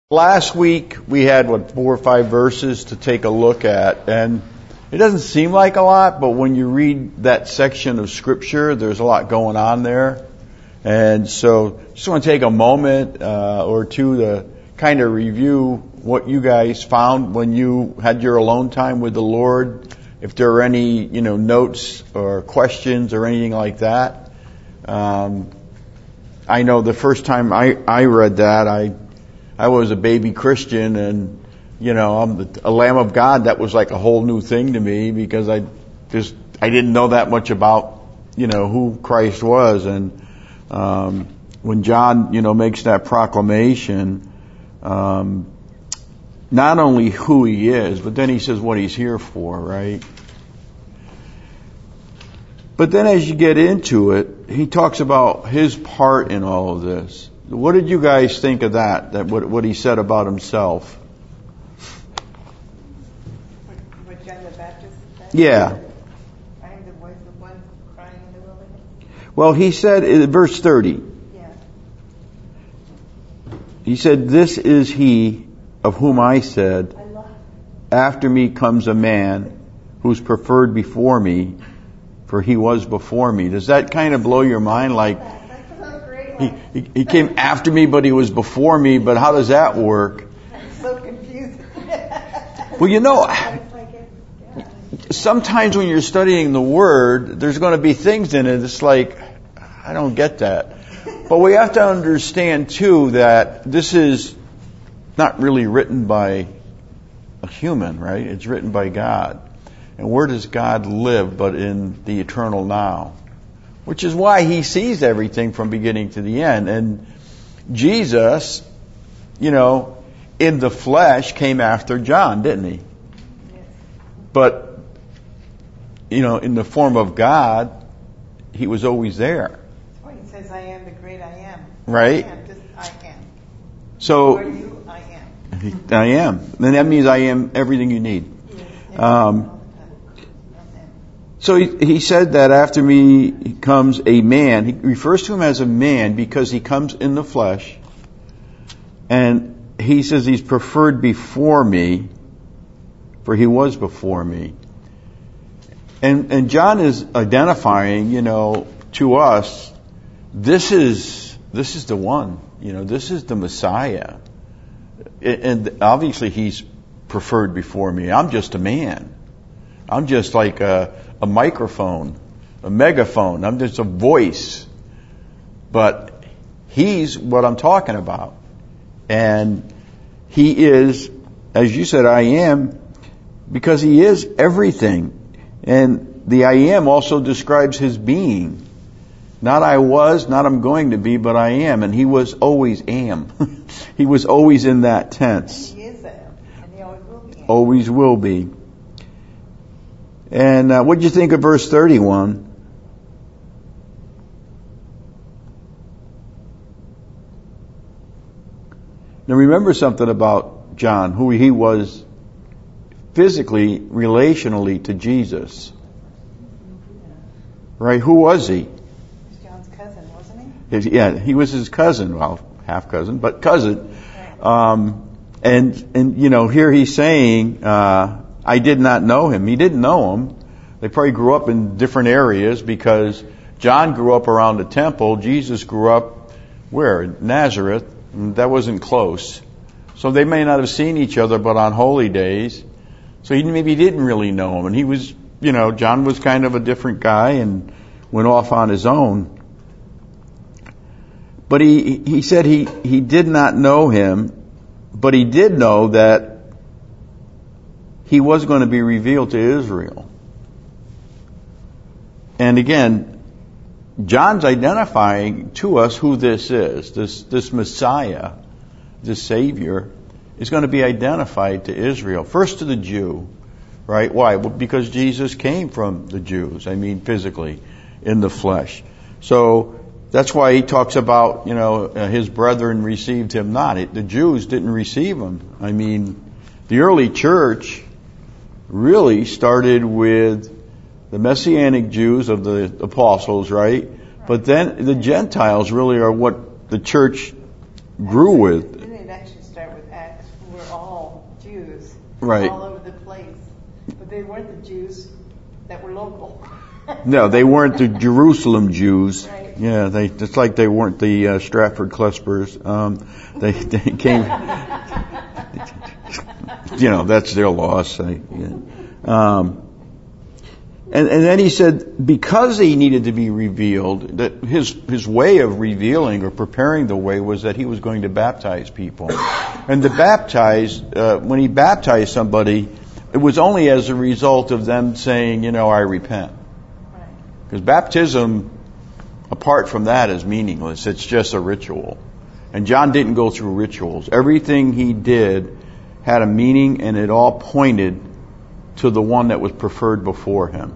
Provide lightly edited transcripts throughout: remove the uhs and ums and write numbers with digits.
Last week we had 4 or 5 verses to take a look at, and it doesn't seem like a lot, but when you read that section of Scripture, there's a lot going on there. And so just want to take a moment or two to kind of review what you guys found when you had your alone time with the Lord, if there are any notes or questions or anything like that. I know the first time I read that, I was a baby Christian, and I'm a Lamb of God. That was like a whole new thing to me because I didn't know that much about who Christ was. And when John makes that proclamation, not only who he is, but then he says what he's here for, right? But then as you get into it, he talks about his part in all of this. What did you guys think of that what he said about himself? What John the Baptist said? Yeah. I am the voice of one crying in the wilderness. Well, he said in verse 30, Yeah. he said, "This is he of whom I said, I love after me comes a man who's preferred before me, for he was before me." Does that kind of blow your mind? Like, that. That's so great. he came after me, but he was before me, but how does that work? I'm so confused. Well, It's like sometimes when you're studying the Word, there's going to be things in it that's like, I don't get that. But we have to understand, too, that this is not really written by a human, right? It's written by God. And where does God live but in the eternal now? Which is why he sees everything from beginning to the end. And Jesus, in the flesh came after John, didn't he? Yes. But, in the form of God, he was always there. Well, he says, I am the great I am. Right? I am. Just I am. So, Who are you? I am. I am. And that means I am everything you need. Yes. So he said that after me comes a man. He refers to him as a man because he comes in the flesh. And he says he's preferred before me, for he was before me. And John is identifying, to us, this is the one. This is the Messiah. And obviously he's preferred before me. I'm just a man. I'm just like a microphone, a megaphone. I'm just a voice. But he's what I'm talking about. And he is, as you said, I am, because he is everything. And the I am also describes his being. Not I was, not I'm going to be, but I am. And he was always am. He was always in that tense. He is am. And he always will be am. Always will be. And what did you think of verse 31? Now remember something about John, who he was physically, relationally to Jesus. Right? Who was he? He was John's cousin, wasn't he? Yeah, he was his cousin. Well, half cousin, but cousin. And here he's saying, I did not know him. He didn't know him. They probably grew up in different areas because John grew up around the temple. Jesus grew up where? Nazareth. And that wasn't close. So they may not have seen each other, but on holy days. So he maybe didn't really know him. And he was, John was kind of a different guy and went off on his own. But he said he did not know him, but he did know that he was going to be revealed to Israel. And again, John's identifying to us who this is. This Messiah, this Savior, is going to be identified to Israel. First to the Jew, right? Why? Well, because Jesus came from the Jews. I mean, physically, in the flesh. So that's why he talks about, his brethren received him not. The Jews didn't receive him. I mean, the early church really started with the Messianic Jews of the apostles, right? But then the Gentiles really are what the church grew with. Didn't it actually start with Acts? Right. all over the place. But they weren't the Jews that were local. No, they weren't the Jerusalem Jews. Right. Yeah, it's like they weren't the Stratford Cluspers. They came. That's their loss. And then he said, because he needed to be revealed, that his way of revealing or preparing the way was that he was going to baptize people. And to baptize, when he baptized somebody, it was only as a result of them saying, I repent. Because baptism, apart from that, is meaningless. It's just a ritual. And John didn't go through rituals. Everything he did had a meaning, and it all pointed to the one that was preferred before him.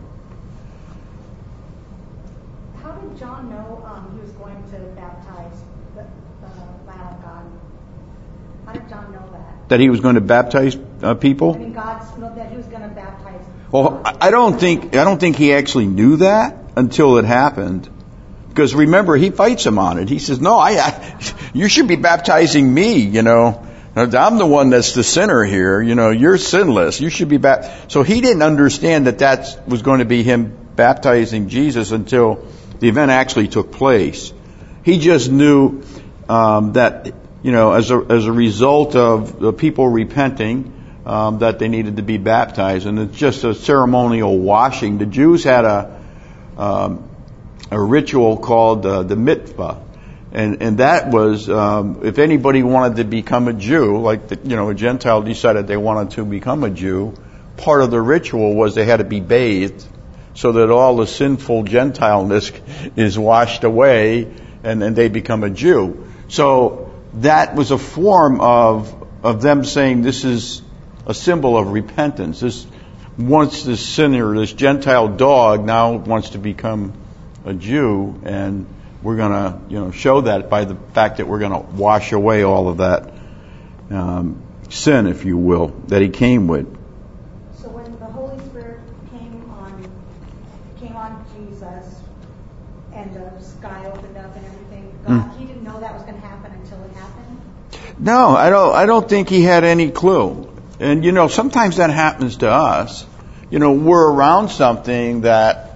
How did John know he was going to baptize the Lamb of God? How did John know that? That he was going to baptize people? I mean, that he was going to baptize. Well, I don't think he actually knew that until it happened. Because remember, he fights him on it. He says, "No, you should be baptizing me. I'm the one that's the sinner here. You're sinless. You should be baptized." So he didn't understand that was going to be him baptizing Jesus until the event actually took place. He just knew that as a result of the people repenting, that they needed to be baptized, and it's just a ceremonial washing. The Jews had a ritual called the mitzvah. And that was, if anybody wanted to become a Jew, like a Gentile decided they wanted to become a Jew, part of the ritual was they had to be bathed so that all the sinful Gentileness is washed away, and then they become a Jew. So that was a form of them saying this is a symbol of repentance. Once this sinner, this Gentile dog, now wants to become a Jew, and we're going to show that by the fact that we're going to wash away all of that sin, if you will, that he came with. So when the Holy Spirit came on Jesus, and the sky opened up and everything, he didn't know that was going to happen until it happened? No, I don't think he had any clue. And sometimes that happens to us. We're around something that,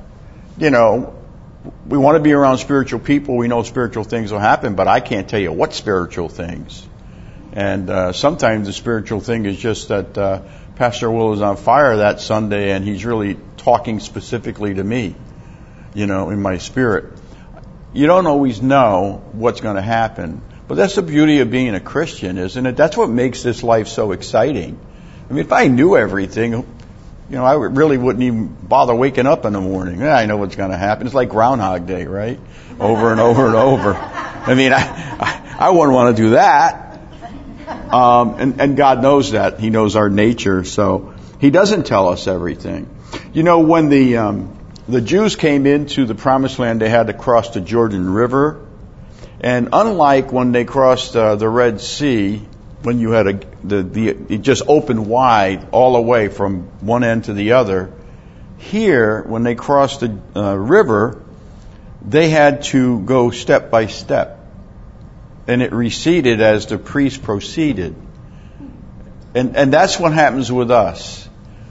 we want to be around spiritual people. We know spiritual things will happen, but I can't tell you what spiritual things. And sometimes the spiritual thing is just that Pastor Will is on fire that Sunday, and he's really talking specifically to me, in my spirit. You don't always know what's going to happen. But that's the beauty of being a Christian, isn't it? That's what makes this life so exciting. I mean, if I knew everything, I really wouldn't even bother waking up in the morning. I know what's going to happen. It's like Groundhog Day, right? Over and over and over. I mean, I wouldn't want to do that. And God knows that. He knows our nature, so He doesn't tell us everything. When the Jews came into the Promised Land, they had to cross the Jordan River. And unlike when they crossed the Red Sea, when you had it just opened wide all the way from one end to the other, here, when they crossed the river, they had to go step by step. And it receded as the priest proceeded. And that's what happens with us.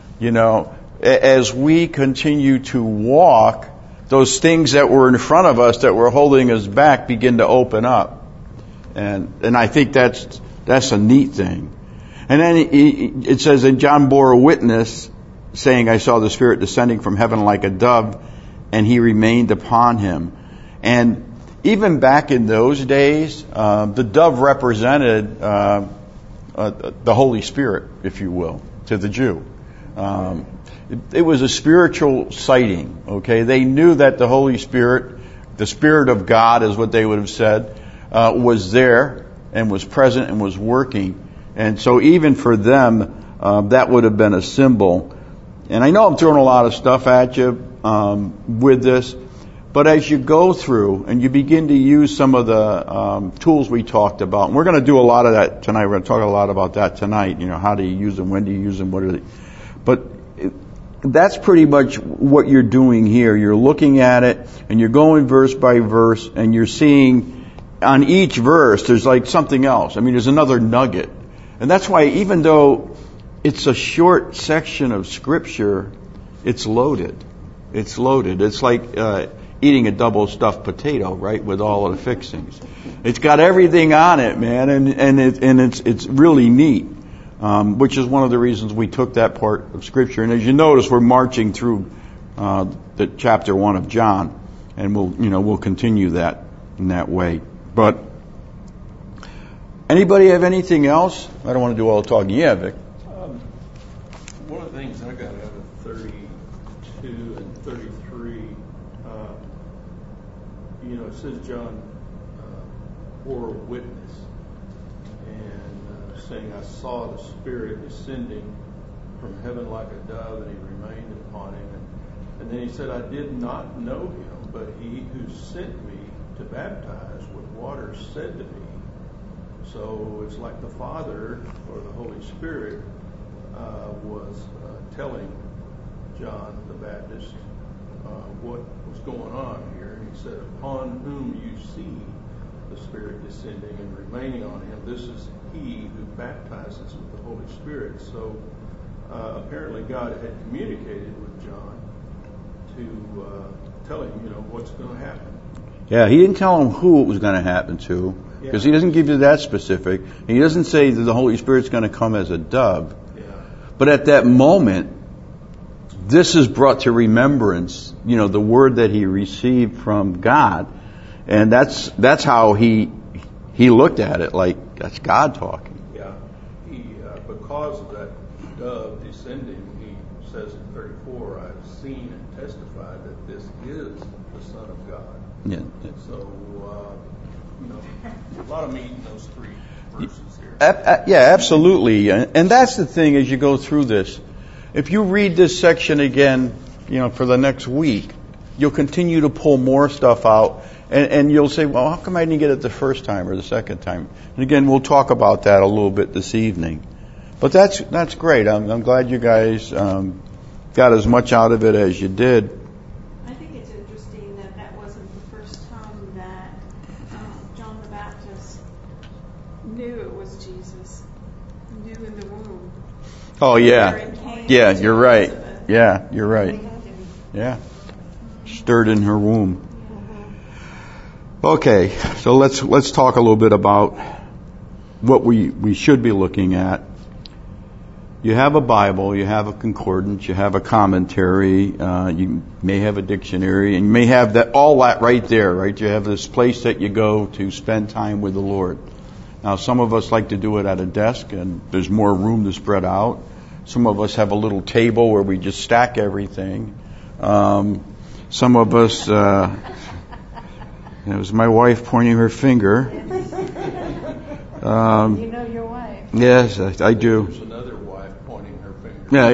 As we continue to walk, those things that were in front of us that were holding us back begin to open up. And I think that's a neat thing. And then it says that John bore a witness, saying, "I saw the Spirit descending from heaven like a dove, and He remained upon Him." And even back in those days, the dove represented the Holy Spirit, if you will, to the Jew. It was a spiritual sighting, okay? They knew that the Holy Spirit, the Spirit of God is what they would have said, was there and was present and was working. And so even for them, that would have been a symbol. And I know I'm throwing a lot of stuff at you with this, but as you go through and you begin to use some of the tools we talked about, and we're going to do a lot of that tonight. We're going to talk a lot about that tonight. How do you use them? When do you use them? What are they? But that's pretty much what you're doing here. You're looking at it, and you're going verse by verse, and you're seeing on each verse there's like something else. I mean, there's another nugget. And that's why even though it's a short section of Scripture. It's loaded. It's loaded. It's like eating a double stuffed potato, right, with all of the fixings. It's got everything on it, man, and it's really neat. Which is one of the reasons we took that part of Scripture. And as you notice, we're marching through the chapter 1 of John, and we'll continue that in that way. But anybody have anything else? I don't want to do all the talking. Yeah, Vic. One of the things I got out of 32 and 33, it says John bore witness, and saying, I saw the Spirit descending from heaven like a dove, and he remained upon him. And then he said, I did not know him, but he who sent me to baptize with water said to me. So it's like the Father or the Holy Spirit was telling John the Baptist what was going on here. And he said, upon whom you see the Spirit descending and remaining on him, this is he who baptizes with the Holy Spirit. So apparently God had communicated with John to tell him, what's going to happen. Yeah, he didn't tell him who it was going to happen to, because he doesn't give you that specific. He doesn't say that the Holy Spirit's going to come as a dove. Yeah. But at that moment, this is brought to remembrance, the word that he received from God. And that's how he looked at it, like that's God talking. Yeah. He because of that dove descending, he says in 34, I've seen and testified that this is the Son of God. Yeah. So, a lot of meat in those three verses here. Yeah, absolutely. And that's the thing as you go through this. If you read this section again, for the next week, you'll continue to pull more stuff out. And you'll say, well, how come I didn't get it the first time or the second time? And again, we'll talk about that a little bit this evening. But that's great. I'm glad you guys got as much out of it as you did. I think it's interesting that wasn't the first time that John the Baptist knew it was Jesus, knew in the womb. Oh, yeah. Yeah, you're right. Yeah, you're right. Yeah. Stirred in her womb. Okay, so let's talk a little bit about what we should be looking at. You have a Bible, you have a concordance, you have a commentary, you may have a dictionary, and you may have all that right there, right? You have this place that you go to spend time with the Lord. Now, some of us like to do it at a desk, and there's more room to spread out. Some of us have a little table where we just stack everything. Some of us... It was my wife pointing her finger. You know your wife. Yes, I do. There's another wife pointing her finger.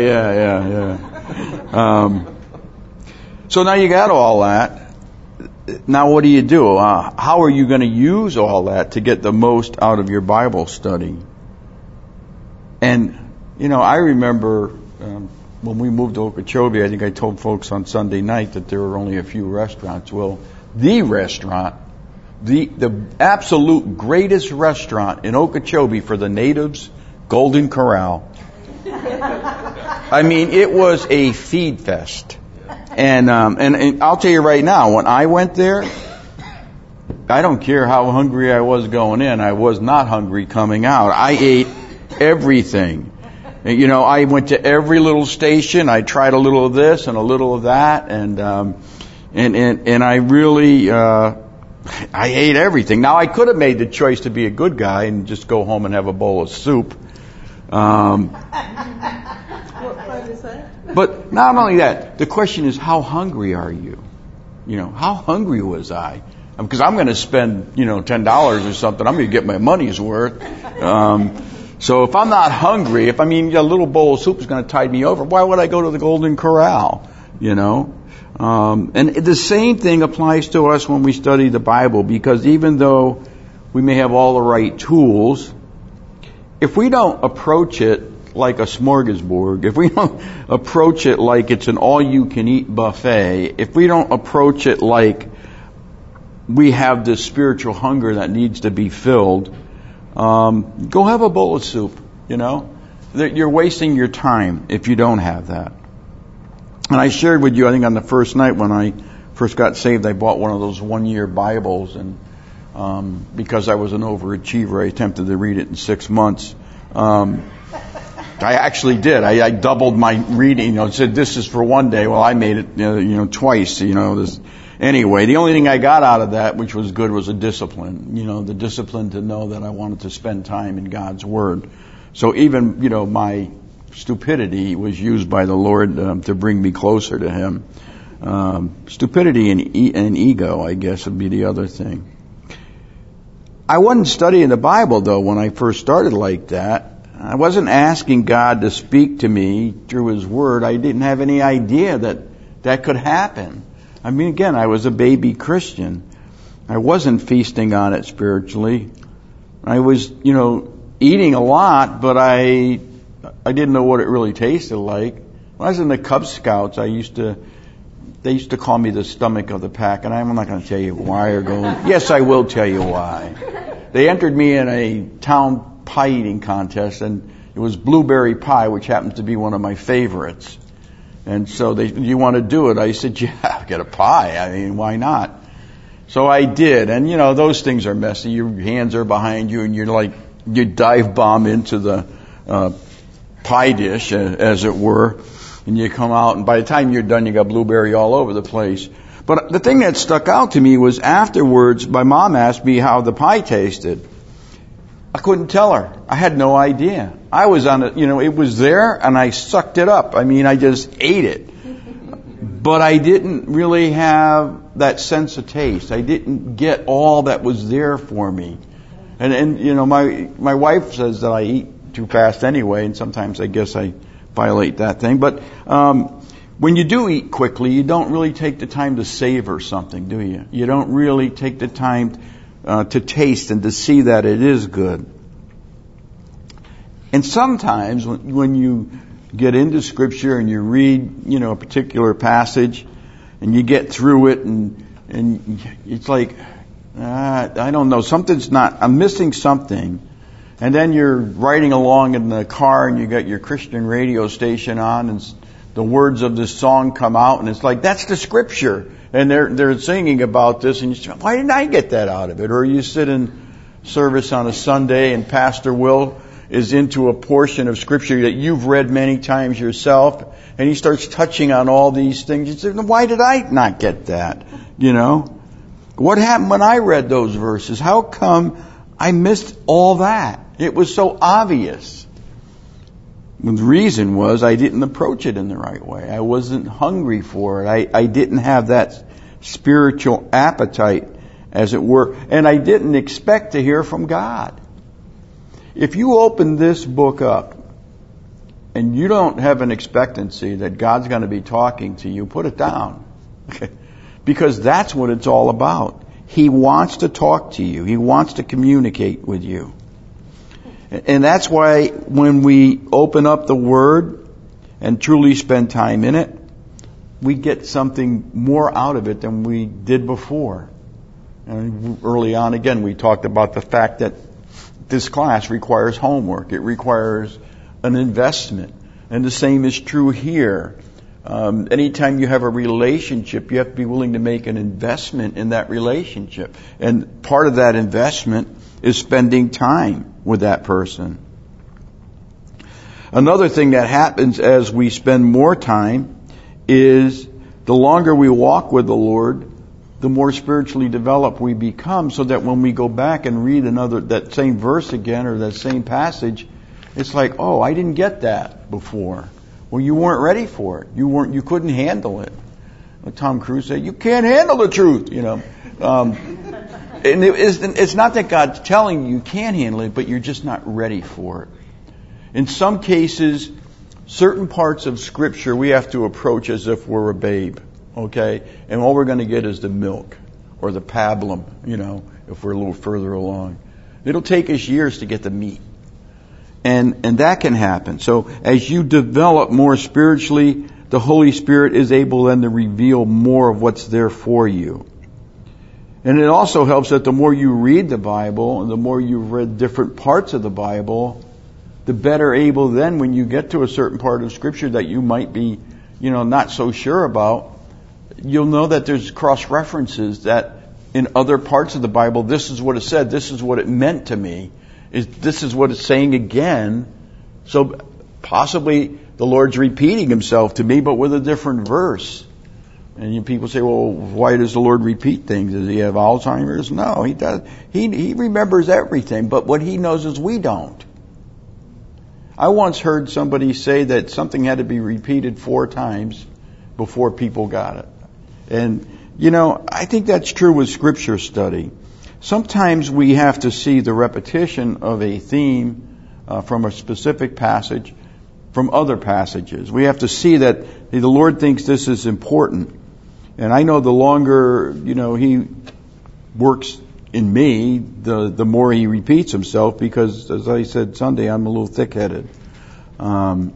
Yeah. So now you got all that. Now what do? How are you going to use all that to get the most out of your Bible study? And, I remember when we moved to Okeechobee, I think I told folks on Sunday night that there were only a few restaurants. Well, the restaurant, the absolute greatest restaurant in Okeechobee for the natives, Golden Corral. I mean, it was a feed fest. And I'll tell you right now, when I went there, I don't care how hungry I was going in. I was not hungry coming out. I ate everything. I went to every little station. I tried a little of this and a little of that, and I really, I ate everything. Now, I could have made the choice to be a good guy and just go home and have a bowl of soup. What is that? But not only that, the question is, how hungry are you? How hungry was I? Because I'm going to spend, $10 or something. I'm going to get my money's worth. So if I'm not hungry, a little bowl of soup is going to tide me over, why would I go to the Golden Corral? And the same thing applies to us when we study the Bible, because even though we may have all the right tools, if we don't approach it like a smorgasbord, if we don't approach it like it's an all-you-can-eat buffet, if we don't approach it like we have this spiritual hunger that needs to be filled, go have a bowl of soup, You're wasting your time if you don't have that. And I shared with you, I think on the first night when I first got saved, I bought one of those 1-year Bibles, and because I was an overachiever, I attempted to read it in 6 months. I actually did. I doubled my reading. It said this is for one day. Well, I made it, twice. Anyway, the only thing I got out of that, which was good, was a discipline. The discipline to know that I wanted to spend time in God's Word. So even my stupidity was used by the Lord to bring me closer to Him. Stupidity and ego, I guess, would be the other thing. I wasn't studying the Bible, though, when I first started like that. I wasn't asking God to speak to me through His Word. I didn't have any idea that could happen. I mean, again, I was a baby Christian. I wasn't feasting on it spiritually. I was, eating a lot, but I didn't know what it really tasted like. When I was in the Cub Scouts, they used to call me the stomach of the pack, and I'm not going to tell you why or go, yes, I will tell you why. They entered me in a town pie eating contest, and it was blueberry pie, which happens to be one of my favorites. And so do you want to do it? I said, yeah, get a pie. I mean, why not? So I did. And, those things are messy. Your hands are behind you, and you dive bomb into the pie dish, as it were. And you come out, and by the time you're done, you got blueberry all over the place. But the thing that stuck out to me was afterwards, my mom asked me how the pie tasted. I couldn't tell her. I had no idea. I was on it, it was there, and I sucked it up. I mean, I just ate it. But I didn't really have that sense of taste. I didn't get all that was there for me. And my wife says that I eat too fast anyway, and sometimes I guess I violate that thing. But when you do eat quickly, you don't really take the time to savor something, do you? You don't really take the time to taste and to see that it is good. And sometimes when you get into Scripture and you read, a particular passage, and you get through it, and it's like, I don't know, I'm missing something. And then you're riding along in the car, and you got your Christian radio station on, and the words of this song come out, and it's like, that's the Scripture. And they're singing about this, and you say, why didn't I get that out of it? Or you sit in service on a Sunday, and Pastor Will is into a portion of Scripture that you've read many times yourself, and he starts touching on all these things. You say, why did I not get that? What happened when I read those verses? How come I missed all that? It was so obvious. The reason was I didn't approach it in the right way. I wasn't hungry for it. I didn't have that spiritual appetite, as it were. And I didn't expect to hear from God. If you open this book up and you don't have an expectancy that God's going to be talking to you, put it down. Because that's what it's all about. He wants to talk to you. He wants to communicate with you. And that's why when we open up the Word and truly spend time in it, we get something more out of it than we did before. And early on, again, we talked about the fact that this class requires homework. It requires an investment. And the same is true here. Anytime you have a relationship, you have to be willing to make an investment in that relationship. And part of that investment is spending time with that person. Another thing that happens as we spend more time is the longer we walk with the Lord, the more spiritually developed we become, so that when we go back and read that same verse again or that same passage, it's like, oh, I didn't get that before. Well, you weren't ready for it. You couldn't handle it. Tom Cruise said, you can't handle the truth, And it's not that God's telling you can't handle it, but you're just not ready for it. In some cases, certain parts of Scripture we have to approach as if we're a babe, okay? And all we're going to get is the milk or the pablum, if we're a little further along. It'll take us years to get the meat. And that can happen. So as you develop more spiritually, the Holy Spirit is able then to reveal more of what's there for you. And it also helps that the more you read the Bible and the more you've read different parts of the Bible, the better able then, when you get to a certain part of Scripture that you might be, not so sure about, you'll know that there's cross-references that in other parts of the Bible, this is what it said, this is what it meant to me, this is what it's saying again. So possibly the Lord's repeating himself to me, but with a different verse. And people say, well, why does the Lord repeat things? Does he have Alzheimer's? No, he does. He remembers everything, but what he knows is we don't. I once heard somebody say that something had to be repeated 4 times before people got it. And, I think that's true with Scripture study. Sometimes we have to see the repetition of a theme from a specific passage from other passages. We have to see that the Lord thinks this is important. And I know the longer, he works in me, the more he repeats himself, because, as I said Sunday, I'm a little thick-headed. And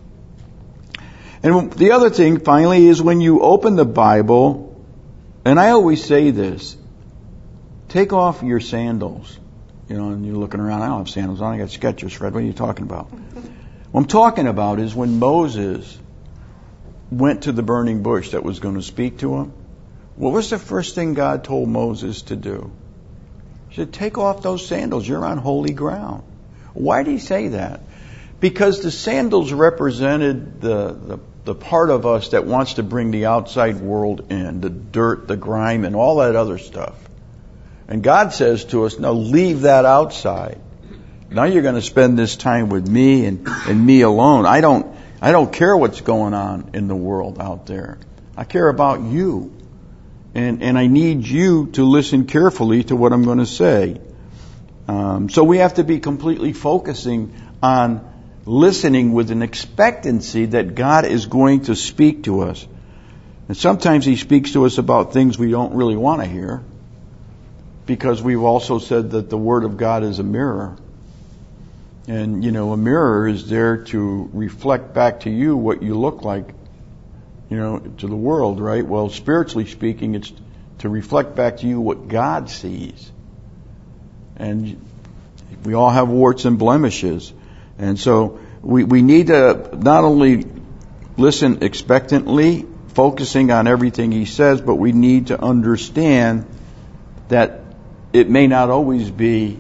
the other thing, finally, is when you open the Bible, and I always say this, take off your sandals. And you're looking around, I don't have sandals on, I got Skechers, Fred, what are you talking about? What I'm talking about is when Moses went to the burning bush that was going to speak to him, what was the first thing God told Moses to do? He said, take off those sandals, you're on holy ground. Why did he say that? Because the sandals represented the part of us that wants to bring the outside world in, the dirt, the grime, and all that other stuff. And God says to us, no, leave that outside. Now you're going to spend this time with me and me alone. I don't care what's going on in the world out there. I care about you. And I need you to listen carefully to what I'm going to say. So we have to be completely focusing on listening with an expectancy that God is going to speak to us. And sometimes he speaks to us about things we don't really want to hear, because we've also said that the Word of God is a mirror. And, a mirror is there to reflect back to you what you look like, to the world, right? Well, spiritually speaking, it's to reflect back to you what God sees. And we all have warts and blemishes. And so we need to not only listen expectantly, focusing on everything he says, but we need to understand that it may not always be,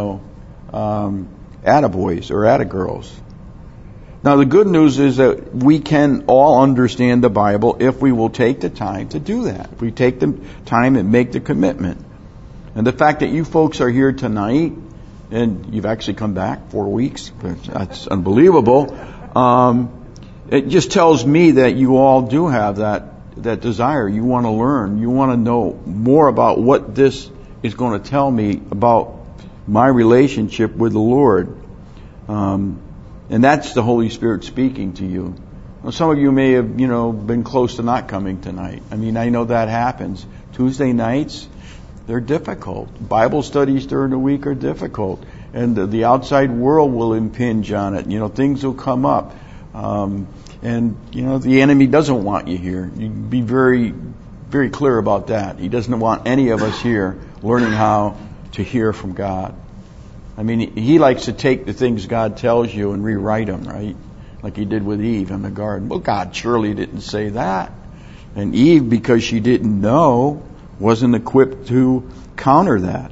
attaboys or attagirls. Now, the good news is that we can all understand the Bible if we will take the time to do that. If we take the time and make the commitment. And the fact that you folks are here tonight, and you've actually come back 4 weeks, that's unbelievable. It just tells me that you all do have that desire. You want to learn. You want to know more about what this is going to tell me about my relationship with the Lord. And that's the Holy Spirit speaking to you. Well, some of you may have, been close to not coming tonight. I know that happens. Tuesday nights, they're difficult. Bible studies during the week are difficult. And the outside world will impinge on it. Things will come up. And the enemy doesn't want you here. You be very, very clear about that. He doesn't want any of us here learning how to hear from God. He likes to take the things God tells you and rewrite them, right? Like he did with Eve in the garden. Well, God surely didn't say that. And Eve, because she didn't know, wasn't equipped to counter that.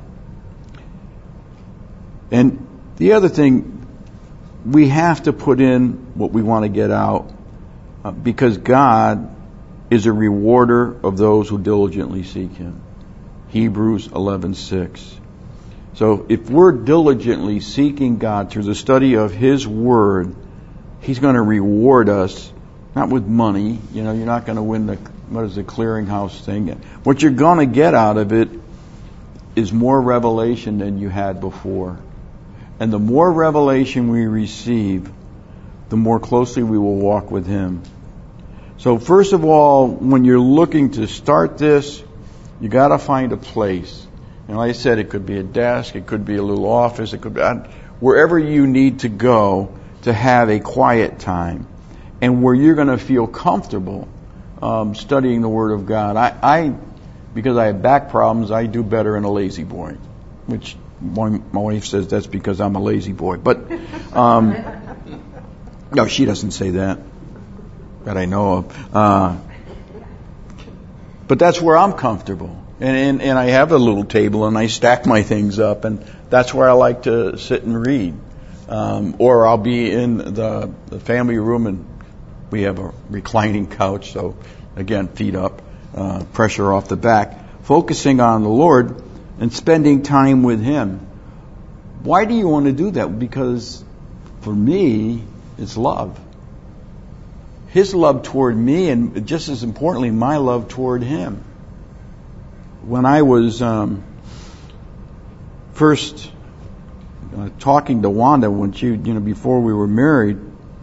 And the other thing, we have to put in what we want to get out, because God is a rewarder of those who diligently seek him. Hebrews 11:6. So if we're diligently seeking God through the study of his word, he's going to reward us, not with money. You're not going to win the clearinghouse thing. What you're going to get out of it is more revelation than you had before. And the more revelation we receive, the more closely we will walk with him. So first of all, when you're looking to start this, you got to find a place. And like I said, it could be a desk, it could be a little office, it could be wherever you need to go to have a quiet time, and where you're going to feel comfortable studying the Word of God. I because I have back problems, I do better in a lazy boy, which my wife says that's because I'm a lazy boy. But No, she doesn't say that I know of. But that's where I'm comfortable. And I have a little table and I stack my things up, and that's where I like to sit and read. Or I'll be in the family room, and we have a reclining couch, so again, feet up, pressure off the back, focusing on the Lord and spending time with Him. Why do you want to do that? Because for me, it's love. His love toward me, and just as importantly, my love toward Him. When I was first talking to Wanda, when she, before we were married,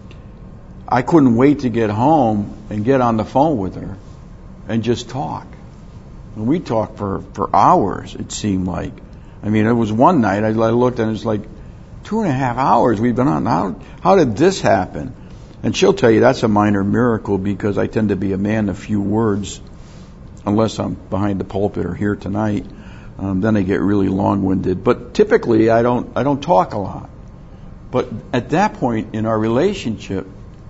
I couldn't wait to get home and get on the phone with her and just talk. And we talked for hours, it seemed like. I mean, it was one night, I looked and it was like 2.5 hours we've been on. How did this happen? And she'll tell you that's a minor miracle, because I tend to be a man of few words, unless I'm behind the pulpit or here tonight. Then I get really long-winded. But typically, I don't talk a lot. But at that point in our relationship,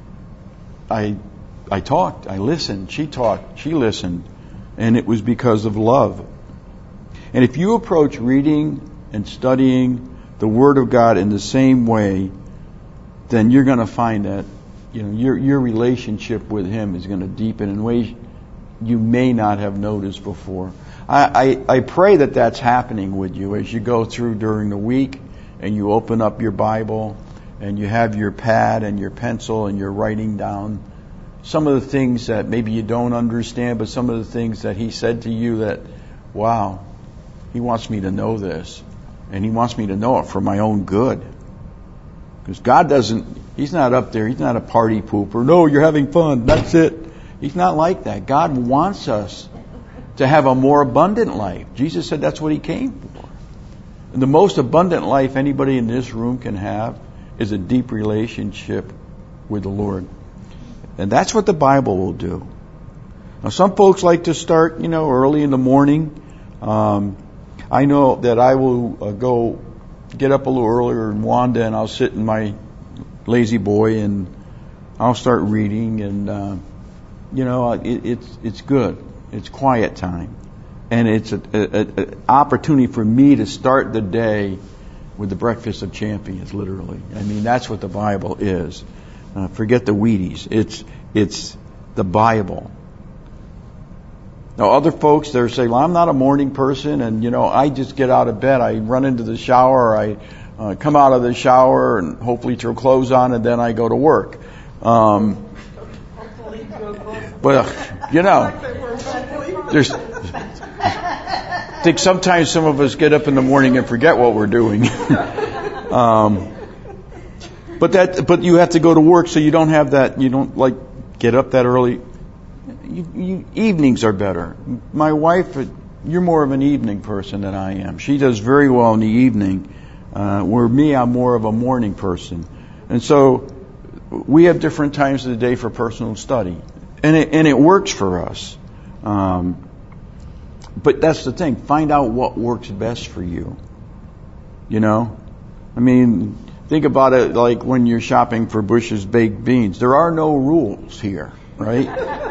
I talked, I listened, she talked, she listened, and it was because of love. And if you approach reading and studying the Word of God in the same way, then you're going to find that your relationship with Him is going to deepen in ways you may not have noticed before. I pray that that's happening with you as you go through during the week and you open up your Bible and you have your pad and your pencil and you're writing down some of the things that maybe you don't understand, but some of the things that He said to you that, wow, He wants me to know this, and He wants me to know it for my own good. Because God He's not up there, He's not a party pooper. No, you're having fun, that's it. He's not like that. God wants us to have a more abundant life. Jesus said that's what He came for. And the most abundant life anybody in this room can have is a deep relationship with the Lord. And that's what the Bible will do. Now, some folks like to start, early in the morning. I know that I will go get up a little earlier than Wanda, and I'll sit in my lazy boy and I'll start reading, and it's good. It's quiet time, and it's an opportunity for me to start the day with the breakfast of champions. Literally, I mean that's what the Bible is. Forget the Wheaties. It's the Bible. Now, other folks, they're saying, well, I'm not a morning person, and, I just get out of bed. I run into the shower, I come out of the shower, and hopefully throw clothes on, and then I go to work. But, I think sometimes some of us get up in the morning and forget what we're doing. But you have to go to work, so you don't have that, you don't get up that early. Evenings are better. My wife, you're more of an evening person than I am. She does very well in the evening. Where me, I'm more of a morning person. And so we have different times of the day for personal study. And it works for us. But that's the thing. Find out what works best for you. I mean, think about it like when you're shopping for Bush's baked beans. There are no rules here, right?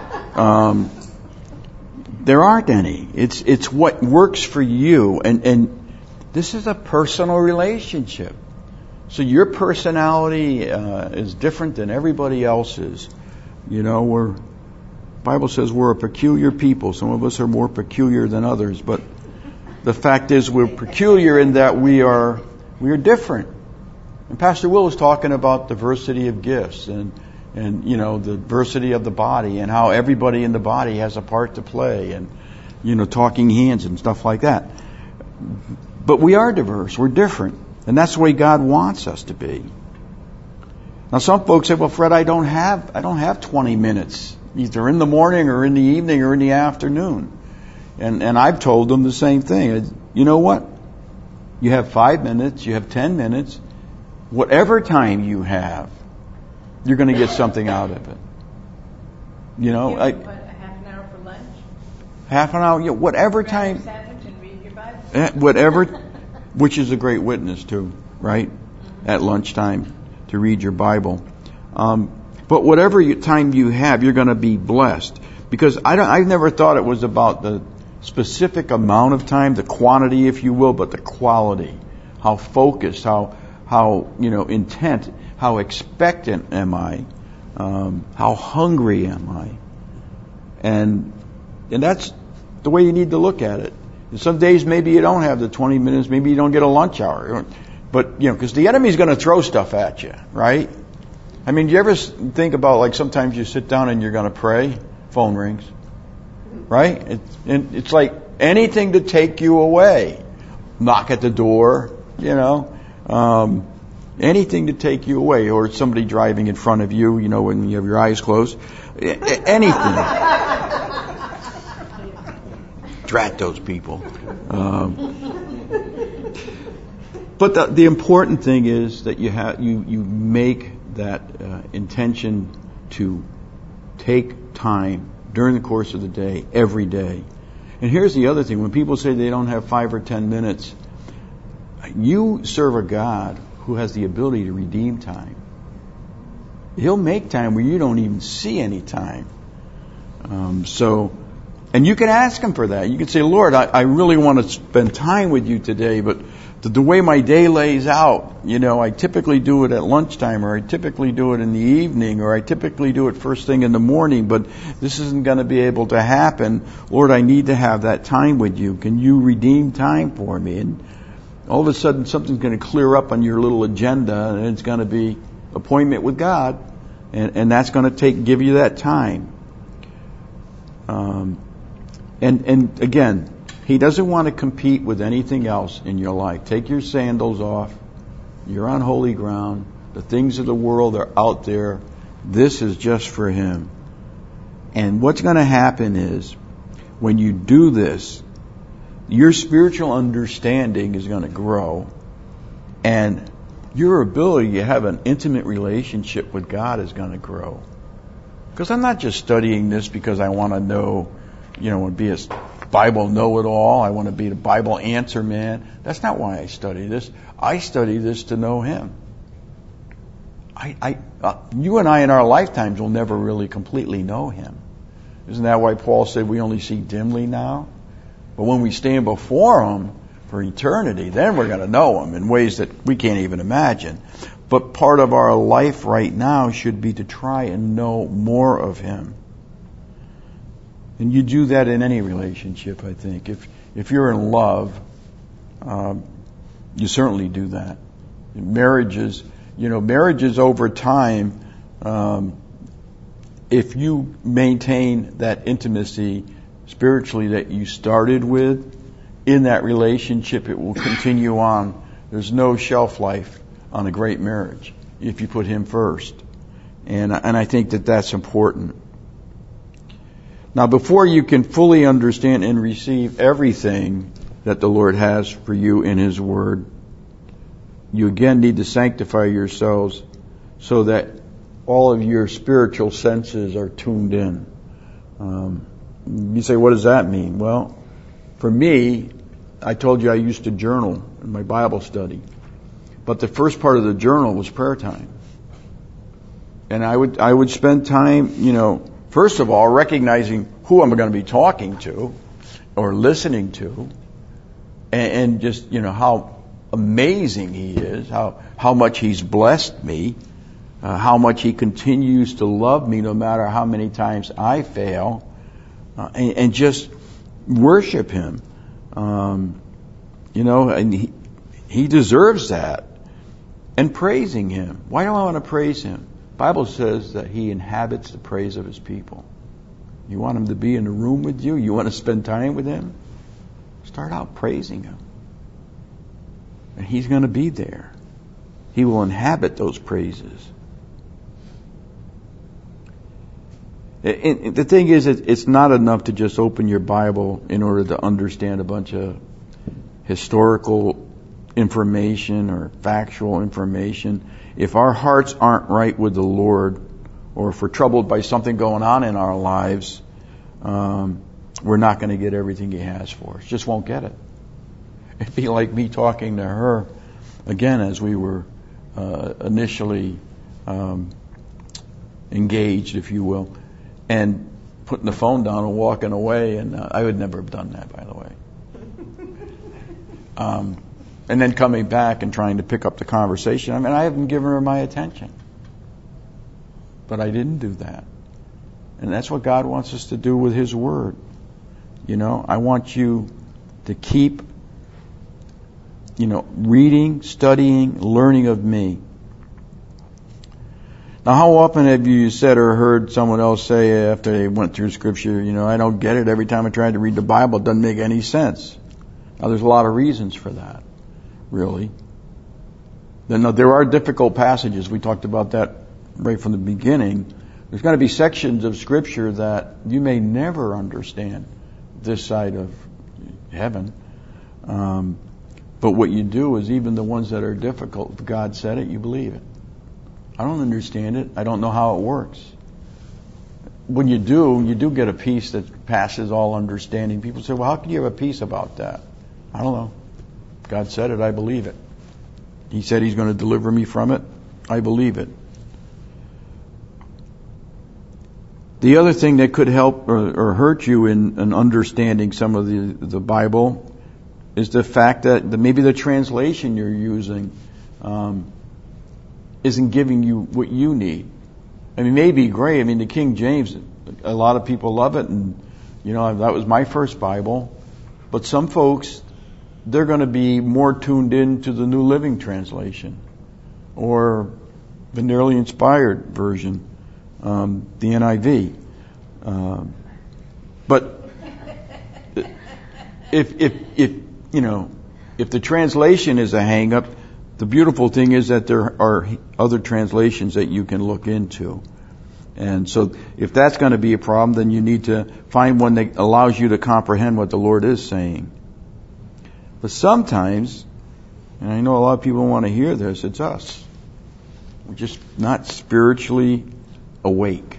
There aren't any. It's what works for you, and this is a personal relationship. So your personality is different than everybody else's. The Bible says we're a peculiar people. Some of us are more peculiar than others, but the fact is we're peculiar in that we are different. And Pastor Will was talking about diversity of gifts and the diversity of the body and how everybody in the body has a part to play, and talking hands and stuff like that. But we are diverse, we're different, and that's the way God wants us to be. Now some folks say, well, Fred, I don't have 20 minutes, either in the morning or in the evening or in the afternoon. And I've told them the same thing. You know what? You have 5 minutes, you have 10 minutes, whatever time you have, you're going to get something out of it. Half an hour for lunch? Half an hour, whatever Grab time. your sandwich and read your Bible. Whatever, which is a great witness too, right? at lunchtime to read your Bible. But whatever time you have, you're going to be blessed. Because I've never thought it was about the specific amount of time, the quantity, if you will, but the quality. How focused, how intent, how expectant am I? How hungry am I? And that's the way you need to look at it. And some days maybe you don't have the 20 minutes, maybe you don't get a lunch hour. But, because the enemy's going to throw stuff at you, right? I mean, do you ever think about, like, sometimes you sit down and you're going to pray, phone rings, right? It's like anything to take you away. Knock at the door, anything to take you away. Or somebody driving in front of you, when you have your eyes closed. Anything. Drat those people. But the important thing is that you make that intention to take time during the course of the day, every day. And here's the other thing. When people say they don't have 5 or 10 minutes, you serve a God who has the ability to redeem time. He'll make time where you don't even see any time. And you can ask Him for that. You can say, Lord, I really want to spend time with you today, but the way my day lays out, I typically do it at lunchtime, or I typically do it in the evening, or I typically do it first thing in the morning, but this isn't going to be able to happen. Lord, I need to have that time with you. Can you redeem time for me? And all of a sudden something's going to clear up on your little agenda, and it's going to be appointment with God, and that's going to give you that time. And again, He doesn't want to compete with anything else in your life. Take your sandals off. You're on holy ground. The things of the world are out there. This is just for Him. And what's going to happen is, when you do this, your spiritual understanding is going to grow, and your ability to have an intimate relationship with God is going to grow. Because I'm not just studying this because I want to know, and be a Bible know-it-all. I want to be the Bible answer man. That's not why I study this. I study this to know Him. You and I in our lifetimes will never really completely know Him. Isn't that why Paul said we only see dimly now? But when we stand before Him for eternity, then we're going to know Him in ways that we can't even imagine. But part of our life right now should be to try and know more of Him. And you do that in any relationship, I think. If you're in love, you certainly do that. Marriages over time, if you maintain that intimacy spiritually that you started with, in that relationship it will continue on. There's no shelf life on a great marriage if you put Him first. And I think that's important. Now, before you can fully understand and receive everything that the Lord has for you in His Word, you again need to sanctify yourselves so that all of your spiritual senses are tuned in. You say, what does that mean? Well, for me, I told you I used to journal in my Bible study. But the first part of the journal was prayer time. And I would spend time, first of all, recognizing who I'm going to be talking to or listening to, and just, how amazing He is, how much He's blessed me, how much He continues to love me no matter how many times I fail, and just worship Him. And He deserves that. And praising Him. Why do I want to praise Him? The Bible says that He inhabits the praise of His people. You want Him to be in the room with you? You want to spend time with Him? Start out praising Him. And He's going to be there. He will inhabit those praises. And the thing is, it's not enough to just open your Bible in order to understand a bunch of historical information or factual information. If our hearts aren't right with the Lord, or if we're troubled by something going on in our lives, we're not going to get everything He has for us. Just won't get it. It'd be like me talking to her again as we were initially engaged, if you will, and putting the phone down and walking away. And I would never have done that, by the way. And then coming back and trying to pick up the conversation. I mean, I haven't given her my attention. But I didn't do that. And that's what God wants us to do with His Word. You know, I want you to keep, reading, studying, learning of me. Now, how often have you said or heard someone else say after they went through Scripture, I don't get it. Every time I try to read the Bible, it doesn't make any sense. Now, there's a lot of reasons for that, really. Now, there are difficult passages. We talked about that right from the beginning. There's going to be sections of Scripture that you may never understand this side of heaven. But what you do is even the ones that are difficult, if God said it, you believe it. I don't understand it. I don't know how it works. When you do get a peace that passes all understanding. People say, well, how can you have a peace about that? I don't know. God said it, I believe it. He said He's going to deliver me from it. I believe it. The other thing that could help or hurt you in understanding some of the Bible is the fact that maybe the translation you're using isn't giving you what you need. I mean, it may be great. I mean, the King James, a lot of people love it, and that was my first Bible. But some folks, they're going to be more tuned in to the New Living Translation or the nearly inspired version. The NIV. But if the translation is a hang-up, the beautiful thing is that there are other translations that you can look into. And so if that's going to be a problem, then you need to find one that allows you to comprehend what the Lord is saying. But sometimes, and I know a lot of people want to hear this, it's us. We're just not spiritually awake.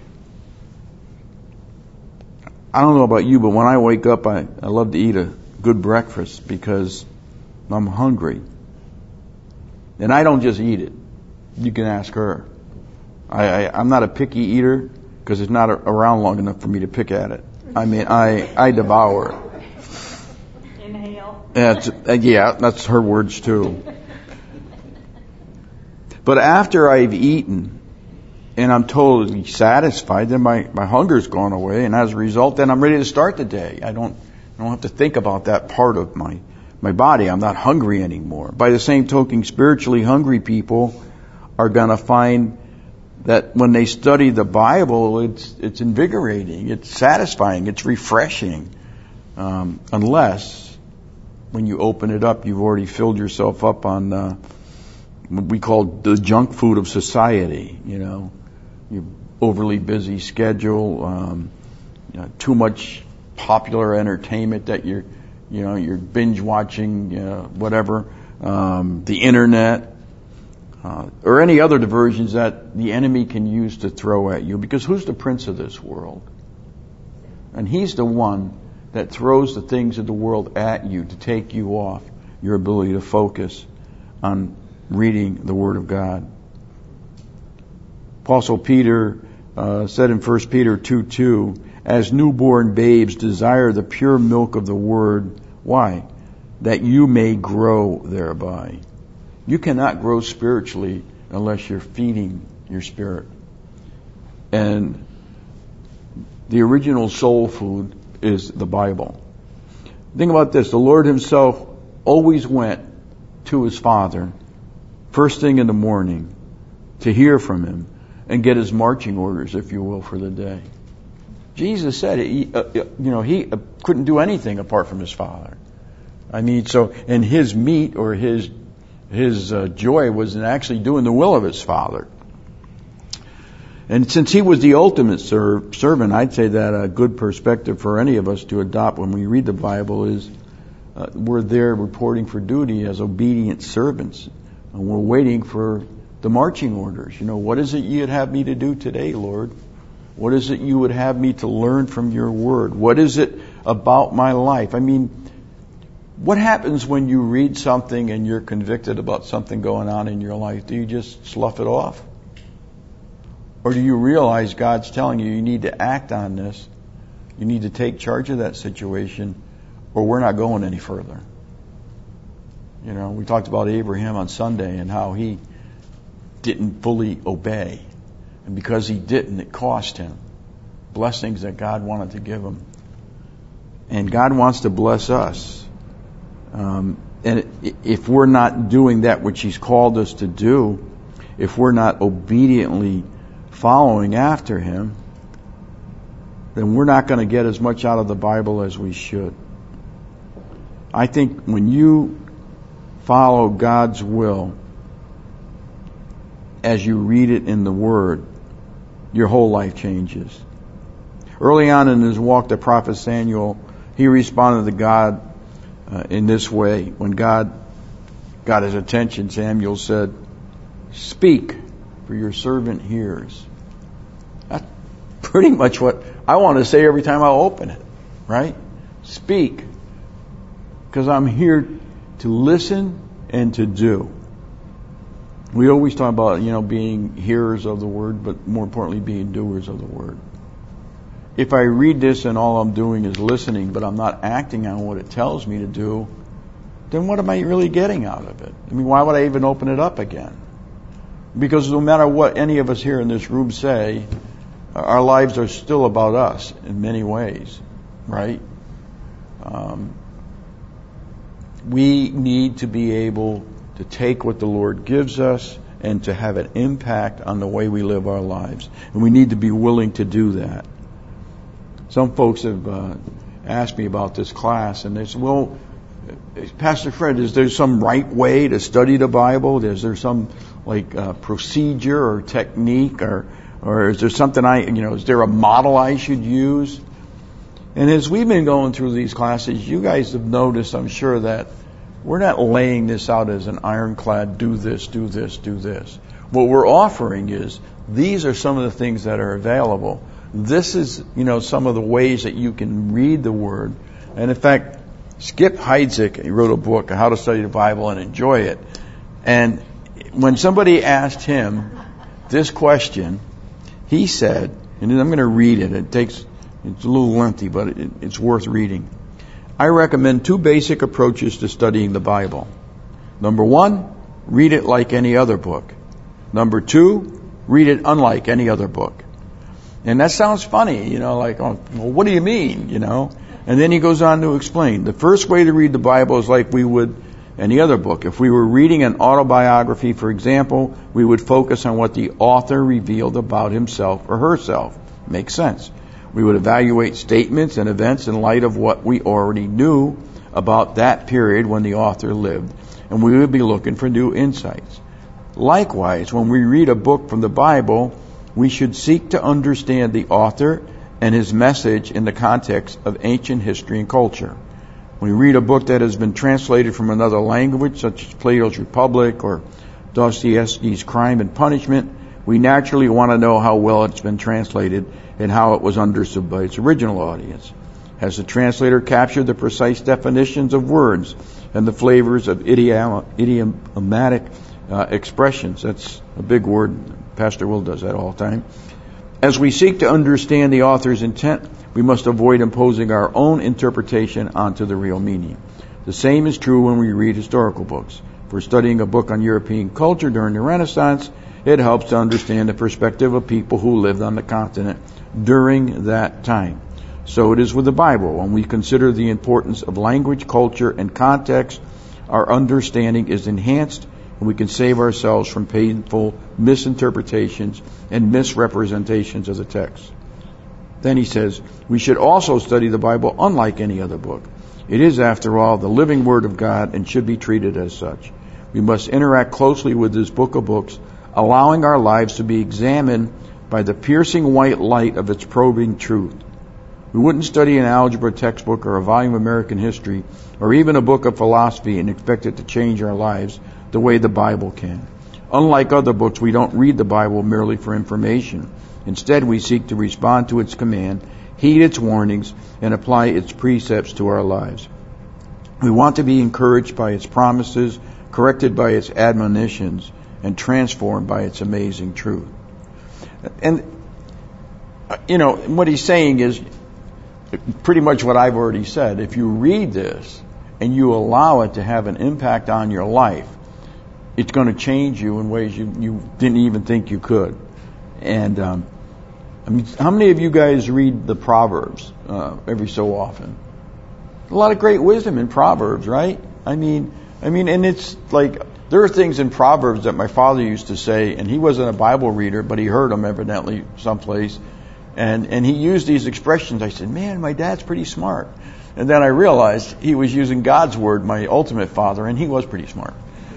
I don't know about you, but when I wake up, I love to eat a good breakfast because I'm hungry. And I don't just eat it. You can ask her. I'm not a picky eater because it's not around long enough for me to pick at it. I mean, I devour it. Inhale. That's her words too. But after I've eaten, and I'm totally satisfied, then my hunger's gone away, and as a result, then I'm ready to start the day. I don't have to think about that part of my body. I'm not hungry anymore. By the same token, spiritually hungry people are going to find that when they study the Bible, it's invigorating, it's satisfying, it's refreshing. Unless when you open it up, you've already filled yourself up on what we call the junk food of society. Your overly busy schedule, too much popular entertainment that you're binge watching, whatever, the internet, or any other diversions that the enemy can use to throw at you. Because who's the prince of this world? And he's the one that throws the things of the world at you to take you off your ability to focus on reading the Word of God. Apostle Peter said in 1 Peter 2:2, as newborn babes desire the pure milk of the Word. Why? That you may grow thereby. You cannot grow spiritually unless you're feeding your spirit. And the original soul food is the Bible. Think about this. The Lord Himself always went to His Father first thing in the morning to hear from Him and get His marching orders, if you will, for the day. Jesus said He couldn't do anything apart from His Father. I mean, and His meat or His joy was in actually doing the will of His Father. And since He was the ultimate servant, I'd say that a good perspective for any of us to adopt when we read the Bible is we're there reporting for duty as obedient servants. And we're waiting for the marching orders. What is it you'd have me to do today, Lord? What is it you would have me to learn from your Word? What is it about my life? I mean, What happens when you read something and you're convicted about something going on in your life? Do you just slough it off? Or do you realize God's telling you need to act on this? You need to take charge of that situation, or we're not going any further. You know, we talked about Abraham on Sunday and how he didn't fully obey. And because he didn't, it cost him blessings that God wanted to give him. And God wants to bless us. And if we're not doing that which He's called us to do, if we're not obediently following after Him, then we're not going to get as much out of the Bible as we should. I think when you follow God's will as you read it in the Word, your whole life changes. Early on in his walk, the prophet Samuel, he responded to God in this way. When God got his attention, Samuel said, "Speak, for your servant hears." That's pretty much what I want to say every time I open it, right? Speak, because I'm here to listen and to do. We always talk about, being hearers of the Word, but more importantly, being doers of the Word. If I read this and all I'm doing is listening, but I'm not acting on what it tells me to do, then what am I really getting out of it? I mean, why would I even open it up again? Because no matter what any of us here in this room say, our lives are still about us in many ways, right? We need to be able to take what the Lord gives us and to have an impact on the way we live our lives. And we need to be willing to do that. Some folks have asked me about this class, and they said, "Well, Pastor Fred, is there some right way to study the Bible? Is there some procedure or technique, or is there something is there a model I should use?" And as we've been going through these classes, you guys have noticed, I'm sure, that we're not laying this out as an ironclad, do this, do this, do this. What we're offering is, these are some of the things that are available. This is, some of the ways that you can read the Word. And in fact, Skip Heitzig, he wrote a book, How to Study the Bible and Enjoy It. And when somebody asked him this question, he said, and I'm going to read it. It's a little lengthy, but it's worth reading. "I recommend two basic approaches to studying the Bible. Number one, read it like any other book. Number two, read it unlike any other book." And that sounds funny, well, what do you mean, And then he goes on to explain, "The first way to read the Bible is like we would any other book. If we were reading an autobiography, for example, we would focus on what the author revealed about himself or herself. Makes sense. We would evaluate statements and events in light of what we already knew about that period when the author lived, and we would be looking for new insights. Likewise, when we read a book from the Bible, we should seek to understand the author and his message in the context of ancient history and culture. When we read a book that has been translated from another language, such as Plato's Republic or Dostoevsky's Crime and Punishment, we naturally want to know how well it's been translated and how it was understood by its original audience. Has the translator captured the precise definitions of words and the flavors of idiomatic expressions? That's a big word. Pastor Will does that all the time. As we seek to understand the author's intent, we must avoid imposing our own interpretation onto the real meaning. The same is true when we read historical books. If we're studying a book on European culture during the Renaissance, it helps to understand the perspective of people who lived on the continent during that time. So it is with the Bible. When we consider the importance of language, culture, and context, our understanding is enhanced, and we can save ourselves from painful misinterpretations and misrepresentations of the text. Then he says, we should also study the Bible unlike any other book. It is, after all, the living Word of God and should be treated as such. We must interact closely with this book of books, allowing our lives to be examined by the piercing white light of its probing truth. We wouldn't study an algebra textbook or a volume of American history or even a book of philosophy and expect it to change our lives the way the Bible can. Unlike other books, we don't read the Bible merely for information. Instead, we seek to respond to its command, heed its warnings, and apply its precepts to our lives. We want to be encouraged by its promises, corrected by its admonitions, and transformed by its amazing truth. And, what he's saying is pretty much what I've already said. If you read this and you allow it to have an impact on your life, it's going to change you in ways you didn't even think you could. And how many of you guys read the Proverbs every so often? A lot of great wisdom in Proverbs, right? I mean, and it's like there are things in Proverbs that my father used to say, and he wasn't a Bible reader, but he heard them evidently someplace, and he used these expressions. I said, man, my dad's pretty smart. And then I realized he was using God's word, my ultimate father, and he was pretty smart.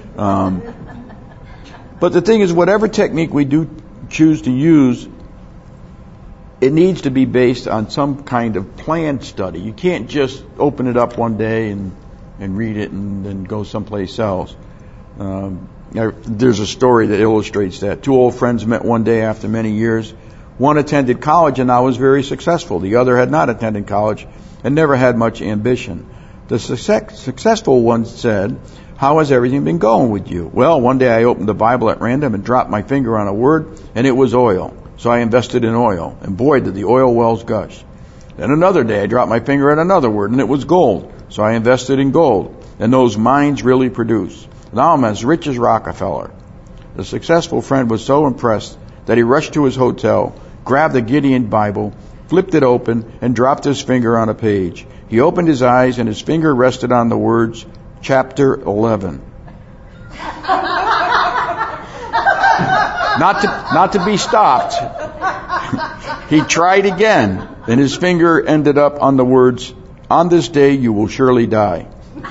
But the thing is, whatever technique we do choose to use, it needs to be based on some kind of planned study. You can't just open it up one day and read it and then go someplace else. There's a story that illustrates that. Two old friends met one day after many years. One attended college and now was very successful. The other had not attended college and never had much ambition. The successful one said, "How has everything been going with you?" "Well, one day I opened the Bible at random and dropped my finger on a word, and it was oil. So I invested in oil, and boy, did the oil wells gush. Then another day I dropped my finger at another word, and it was gold. So I invested in gold, and those mines really produce. Now I'm as rich as Rockefeller." The successful friend was so impressed that he rushed to his hotel, grabbed the Gideon Bible, flipped it open, and dropped his finger on a page. He opened his eyes, and his finger rested on the words, Chapter 11. Not to be stopped. He tried again, and his finger ended up on the words, "On this day you will surely die."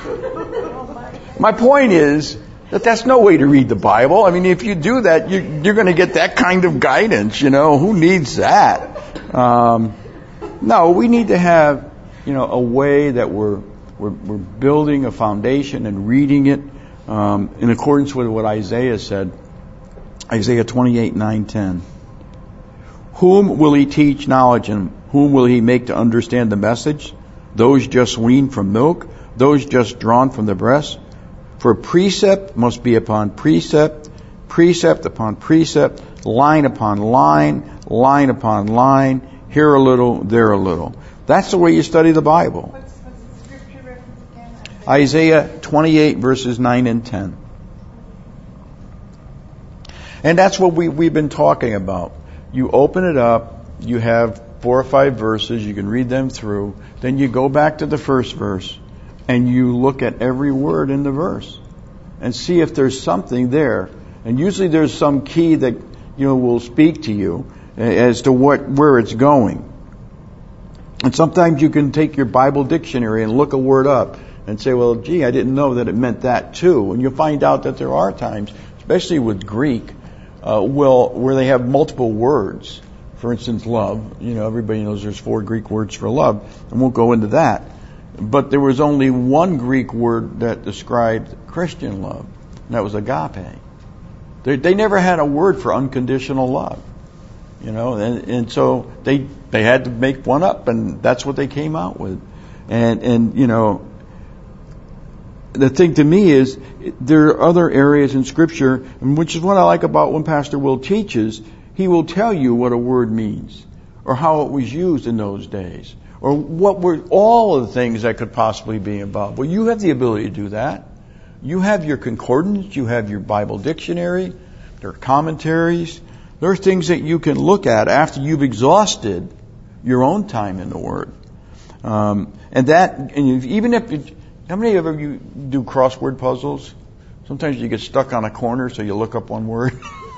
My point is that that's no way to read the Bible. I mean, if you do that, you're going to get that kind of guidance. Who needs that? No, we need to have, a way that we're building a foundation and reading it in accordance with what Isaiah said. Isaiah 28:9-10. "Whom will he teach knowledge, and whom will he make to understand the message? Those just weaned from milk, those just drawn from the breast? For precept must be upon precept, precept upon precept, line upon line, line upon line, here a little, there a little." That's the way you study the Bible. What's the scripture reference again? Isaiah 28 verses 9 and 10. And that's what we've been talking about. You open it up, you have 4 or 5 verses, you can read them through, then you go back to the first verse, and you look at every word in the verse, and see if there's something there. And usually there's some key that, will speak to you as to where it's going. And sometimes you can take your Bible dictionary and look a word up and say, well, gee, I didn't know that it meant that too. And you'll find out that there are times, especially with Greek, where they have multiple words. For instance, love. Everybody knows there's 4 Greek words for love, and we'll go into that. But there was only one Greek word that described Christian love, and that was agape. They never had a word for unconditional love. And so they had to make one up, and that's what they came out with. And the thing to me is there are other areas in Scripture, which is what I like about when Pastor Will teaches. He will tell you what a word means, or how it was used in those days, or what were all of the things that could possibly be involved. Well, you have the ability to do that. You have your concordance, you have your Bible dictionary, there are commentaries. There are things that you can look at after you've exhausted your own time in the Word. How many of you do crossword puzzles? Sometimes you get stuck on a corner, so you look up one word.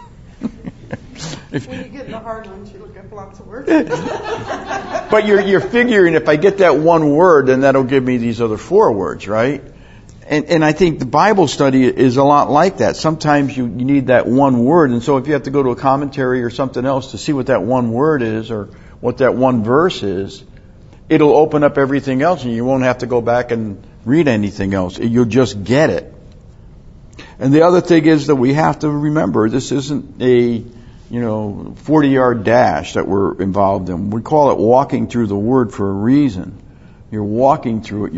When you get the hard ones, you look up lots of words. But you're figuring, if I get that one word, then that'll give me these other 4 words, right? And I think the Bible study is a lot like that. Sometimes you need that one word, and so if you have to go to a commentary or something else to see what that one word is or what that one verse is, it'll open up everything else, and you won't have to go back and read anything else. You'll just get it. And the other thing is that we have to remember, this isn't a 40-yard dash that we're involved in. We call it walking through the Word for a reason. You're walking through it.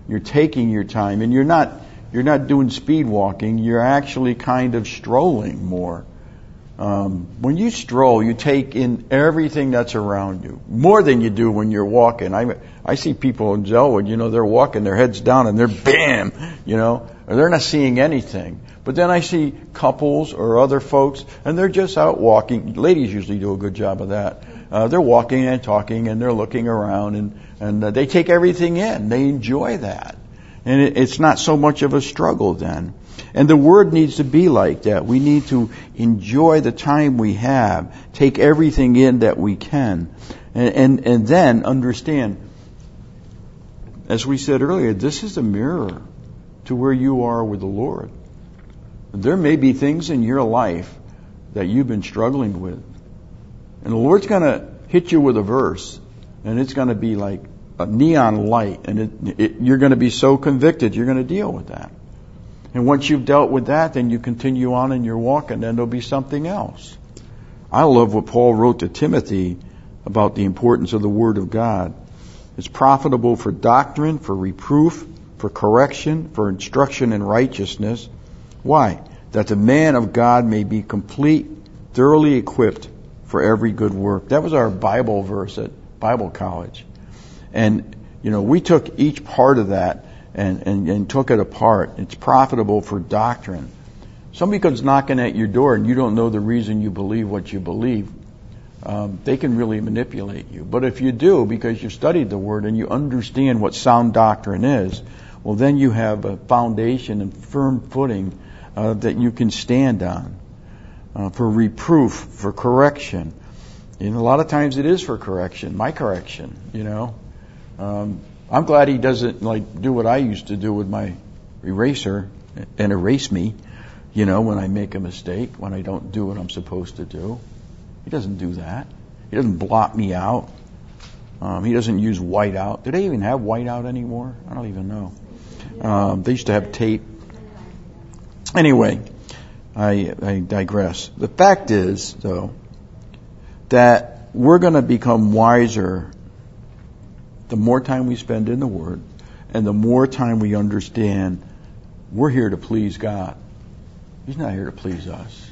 You're taking your time, and you're not doing speed walking. You're actually kind of strolling more. When you stroll, you take in everything that's around you, more than you do when you're walking. I see people in Zelwood, they're walking, their heads down, and they're bam, or they're not seeing anything. But then I see couples or other folks, and they're just out walking. Ladies usually do a good job of that. They're walking and talking, and they're looking around, and they take everything in. They enjoy that. And it's not so much of a struggle then. And the Word needs to be like that. We need to enjoy the time we have, take everything in that we can, and then understand, as we said earlier, this is a mirror to where you are with the Lord. There may be things in your life that you've been struggling with. And the Lord's going to hit you with a verse, and it's going to be like a neon light, and you're going to be so convicted, you're going to deal with that. And once you've dealt with that, then you continue on in your walk, and then there'll be something else. I love what Paul wrote to Timothy about the importance of the Word of God. It's profitable for doctrine, for reproof, for correction, for instruction in righteousness. Why? That the man of God may be complete, thoroughly equipped for every good work. That was our Bible verse at Bible college. And, we took each part of that and took it apart. It's profitable for doctrine. Somebody comes knocking at your door and you don't know the reason you believe what you believe. They can really manipulate you. But if you do, because you studied the Word and you understand what sound doctrine is, well, then you have a foundation and firm footing that you can stand on. For reproof, for correction. A lot of times it is for correction, my correction, I'm glad he doesn't do what I used to do with my eraser and erase me, when I make a mistake, when I don't do what I'm supposed to do. He doesn't do that. He doesn't blot me out. He doesn't use whiteout. Do they even have whiteout anymore? I don't even know. They used to have tape. Anyway, I digress. The fact is, though, that we're going to become wiser the more time we spend in the Word and the more time we understand we're here to please God. He's not here to please us.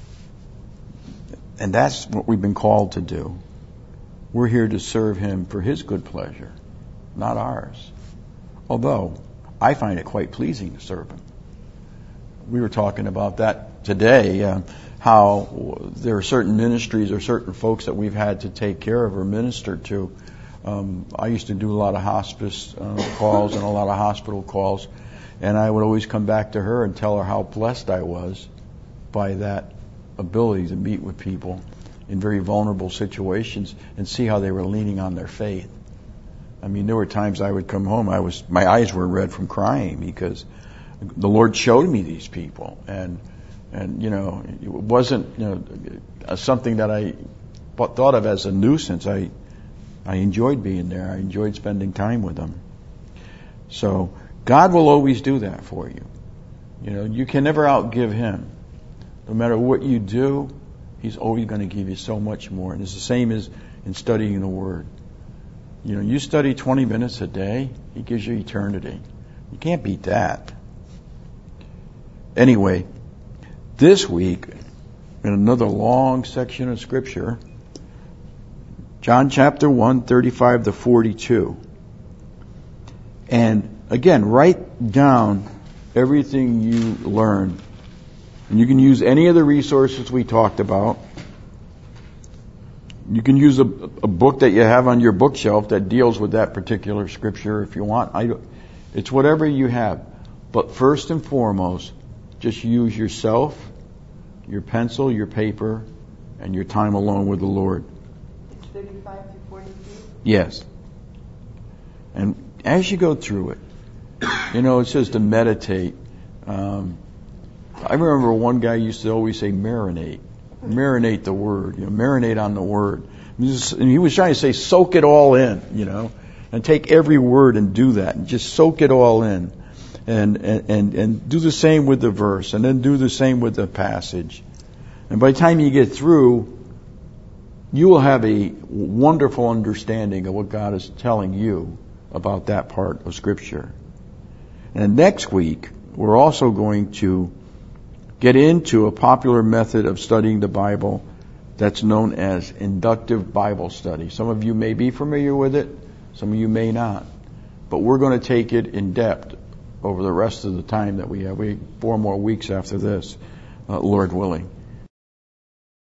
And that's what we've been called to do. We're here to serve Him for His good pleasure, not ours. Although, I find it quite pleasing to serve Him. We were talking about that today, how there are certain ministries or certain folks that we've had to take care of or minister to. I used to do a lot of hospice calls and a lot of hospital calls, and I would always come back to her and tell her how blessed I was by that ability to meet with people in very vulnerable situations and see how they were leaning on their faith. I mean, there were times I would come home, my eyes were red from crying because the Lord showed me these people, and it wasn't something that I thought of as a nuisance. I enjoyed being there. I enjoyed spending time with them. So God will always do that for you. You can never outgive Him. No matter what you do, He's always going to give you so much more. And it's the same as in studying the Word. You study 20 minutes a day, He gives you eternity. You can't beat that. Anyway, this week, in another long section of Scripture, John chapter 1, 35 to 42. And again, write down everything you learn. And you can use any of the resources we talked about. You can use a book that you have on your bookshelf that deals with that particular scripture if you want. It's whatever you have. But first and foremost, just use yourself, your pencil, your paper, and your time alone with the Lord. 35 to 42? Yes. And as you go through it, it says to meditate. I remember one guy used to always say marinate. Marinate the Word. Marinate on the Word. And he was trying to say soak it all in, and take every word and do that. And just soak it all in. And do the same with the verse. And then do the same with the passage. And by the time you get through, you will have a wonderful understanding of what God is telling you about that part of Scripture. And next week, we're also going to get into a popular method of studying the Bible that's known as inductive Bible study. Some of you may be familiar with it, some of you may not. But we're going to take it in depth over the rest of the time that we have. We have 4 more weeks after this, Lord willing.